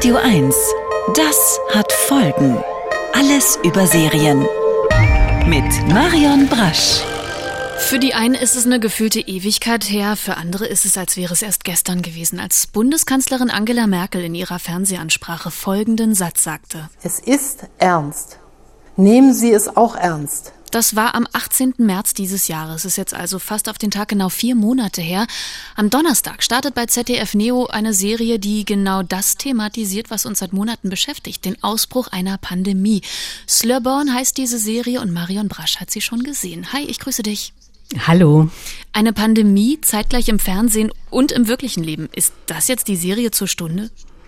Radio 1. Das hat Folgen. Alles über Serien. Mit Marion Brasch. Für die einen ist es eine gefühlte Ewigkeit her, für andere ist es, als wäre es erst gestern gewesen, als Bundeskanzlerin Angela Merkel in ihrer Fernsehansprache folgenden Satz sagte. Es ist ernst. Nehmen Sie es auch ernst. Das war am 18. März dieses Jahres, ist jetzt also fast auf den Tag genau 4 Monate her. Am Donnerstag startet bei ZDF Neo eine Serie, die genau das thematisiert, was uns seit Monaten beschäftigt, den Ausbruch einer Pandemie. Slöborn heißt diese Serie und Marion Brasch hat sie schon gesehen. Hi, ich grüße dich. Hallo. Eine Pandemie zeitgleich im Fernsehen und im wirklichen Leben. Ist das jetzt die Serie zur Stunde?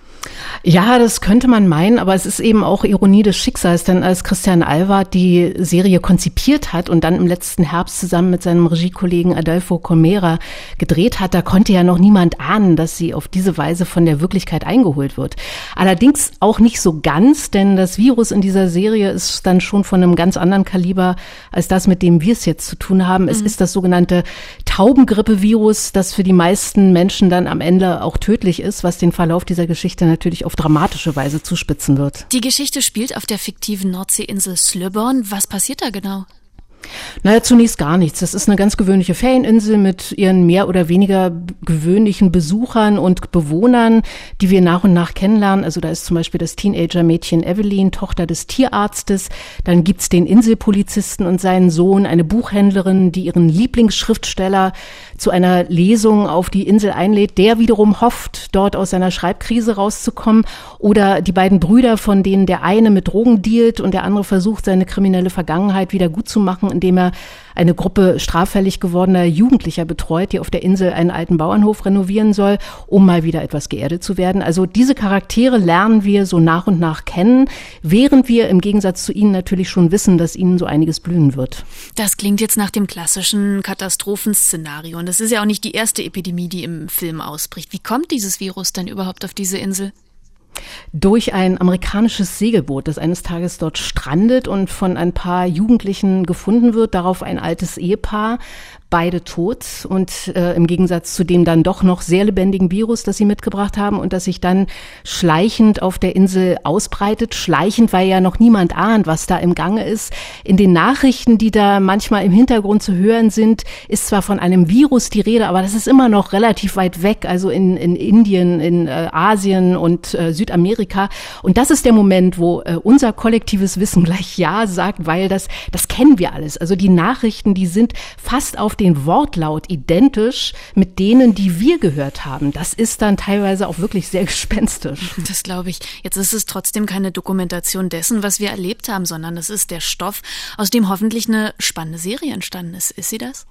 Ja, das könnte man meinen, aber es ist eben auch Ironie des Schicksals, denn als Christian Alvard die Serie konzipiert hat und dann im letzten Herbst zusammen mit seinem Regiekollegen Adolfo Colmera gedreht hat, da konnte ja noch niemand ahnen, dass sie auf diese Weise von der Wirklichkeit eingeholt wird. Allerdings auch nicht so ganz, denn das Virus in dieser Serie ist dann schon von einem ganz anderen Kaliber als das, mit dem wir es jetzt zu tun haben. Es ist das sogenannte Taubengrippe-Virus, das für die meisten Menschen dann am Ende auch tödlich ist, was den Verlauf dieser Geschichte natürlich auf dramatische Weise zuspitzen wird. Die Geschichte spielt auf der fiktiven Nordseeinsel Slöborn. Was passiert da genau? Naja, zunächst gar nichts. Das ist eine ganz gewöhnliche Ferieninsel mit ihren mehr oder weniger gewöhnlichen Besuchern und Bewohnern, die wir nach und nach kennenlernen. Also da ist zum Beispiel das Teenager-Mädchen Evelyn, Tochter des Tierarztes. Dann gibt's den Inselpolizisten und seinen Sohn, eine Buchhändlerin, die ihren Lieblingsschriftsteller zu einer Lesung auf die Insel einlädt. Der wiederum hofft, dort aus seiner Schreibkrise rauszukommen. Oder die beiden Brüder, von denen der eine mit Drogen dealt und der andere versucht, seine kriminelle Vergangenheit wieder gut zu machen, indem er eine Gruppe straffällig gewordener Jugendlicher betreut, die auf der Insel einen alten Bauernhof renovieren soll, um mal wieder etwas geerdet zu werden. Also diese Charaktere lernen wir so nach und nach kennen, während wir im Gegensatz zu ihnen natürlich schon wissen, dass ihnen so einiges blühen wird. Das klingt jetzt nach dem klassischen Katastrophenszenario. Und das ist ja auch nicht die erste Epidemie, die im Film ausbricht. Wie kommt dieses Virus denn überhaupt auf diese Insel? Durch ein amerikanisches Segelboot, das eines Tages dort strandet und von ein paar Jugendlichen gefunden wird, darauf ein altes Ehepaar, beide tot und im Gegensatz zu dem dann doch noch sehr lebendigen Virus, das sie mitgebracht haben und das sich dann schleichend auf der Insel ausbreitet. Schleichend, weil ja noch niemand ahnt, was da im Gange ist. In den Nachrichten, die da manchmal im Hintergrund zu hören sind, ist zwar von einem Virus die Rede, aber das ist immer noch relativ weit weg, also in Indien, in Asien und Südamerika. Und das ist der Moment, wo unser kollektives Wissen gleich Ja sagt, weil das kennen wir alles. Also die Nachrichten, die sind fast auf den Wortlaut identisch mit denen, die wir gehört haben. Das ist dann teilweise auch wirklich sehr gespenstisch. Das glaube ich. Jetzt ist es trotzdem keine Dokumentation dessen, was wir erlebt haben, sondern es ist der Stoff, aus dem hoffentlich eine spannende Serie entstanden ist. Ist sie das?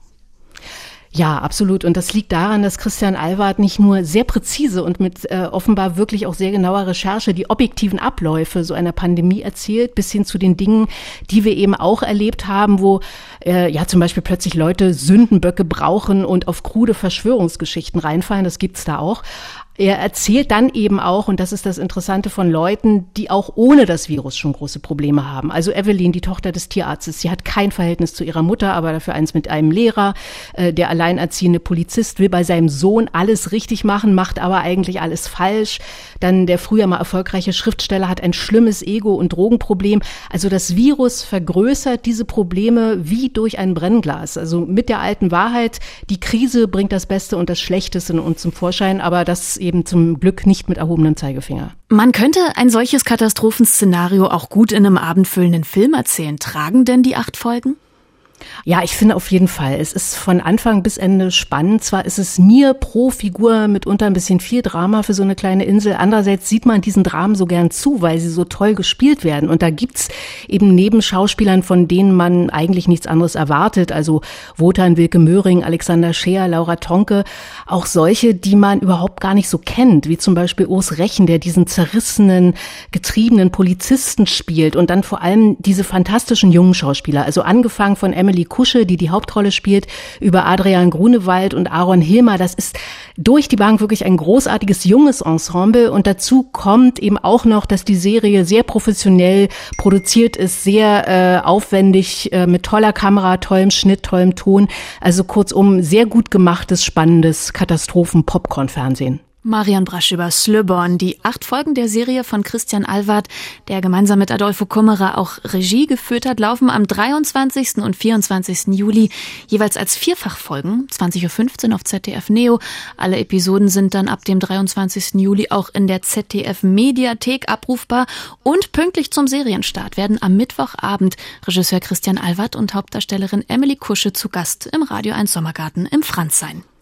Ja, absolut. Und das liegt daran, dass Christian Alvard nicht nur sehr präzise und mit offenbar wirklich auch sehr genauer Recherche die objektiven Abläufe so einer Pandemie erzählt, bis hin zu den Dingen, die wir eben auch erlebt haben, wo zum Beispiel plötzlich Leute Sündenböcke brauchen und auf krude Verschwörungsgeschichten reinfallen. Das gibt's da auch. Er erzählt dann eben auch, und das ist das Interessante, von Leuten, die auch ohne das Virus schon große Probleme haben. Also Evelyn, die Tochter des Tierarztes, sie hat kein Verhältnis zu ihrer Mutter, aber dafür eins mit einem Lehrer. Der alleinerziehende Polizist will bei seinem Sohn alles richtig machen, macht aber eigentlich alles falsch. Dann der früher mal erfolgreiche Schriftsteller hat ein schlimmes Ego- und Drogenproblem. Also das Virus vergrößert diese Probleme wie durch ein Brennglas. Also mit der alten Wahrheit, die Krise bringt das Beste und das Schlechteste in uns zum Vorschein, aber das eben zum Glück nicht mit erhobenem Zeigefinger. Man könnte ein solches Katastrophenszenario auch gut in einem abendfüllenden Film erzählen. Tragen denn die 8 Folgen? Ja, ich finde auf jeden Fall. Es ist von Anfang bis Ende spannend. Zwar ist es mir pro Figur mitunter ein bisschen viel Drama für so eine kleine Insel. Andererseits sieht man diesen Dramen so gern zu, weil sie so toll gespielt werden. Und da gibt's eben neben Schauspielern, von denen man eigentlich nichts anderes erwartet, also Wotan Wilke Möhring, Alexander Scheer, Laura Tonke, auch solche, die man überhaupt gar nicht so kennt, wie zum Beispiel Urs Rechen, der diesen zerrissenen, getriebenen Polizisten spielt. Und dann vor allem diese fantastischen jungen Schauspieler, also angefangen von Emily Kusche, die Hauptrolle spielt, über Adrian Grunewald und Aaron Hilmer. Das ist durch die Bank wirklich ein großartiges junges Ensemble. Und dazu kommt eben auch noch, dass die Serie sehr professionell produziert ist, sehr aufwendig, mit toller Kamera, tollem Schnitt, tollem Ton. Also kurzum, sehr gut gemachtes, spannendes Katastrophen-Popcorn-Fernsehen. Marion Brasch über Slöborn. Die 8 Folgen der Serie von Christian Alward, der gemeinsam mit Adolfo Kummerer auch Regie geführt hat, laufen am 23. und 24. Juli jeweils als Vierfachfolgen, 20.15 Uhr auf ZDF Neo. Alle Episoden sind dann ab dem 23. Juli auch in der ZDF-Mediathek abrufbar. Und pünktlich zum Serienstart werden am Mittwochabend Regisseur Christian Alward und Hauptdarstellerin Emily Kusche zu Gast im Radio 1 Sommergarten im Franz sein.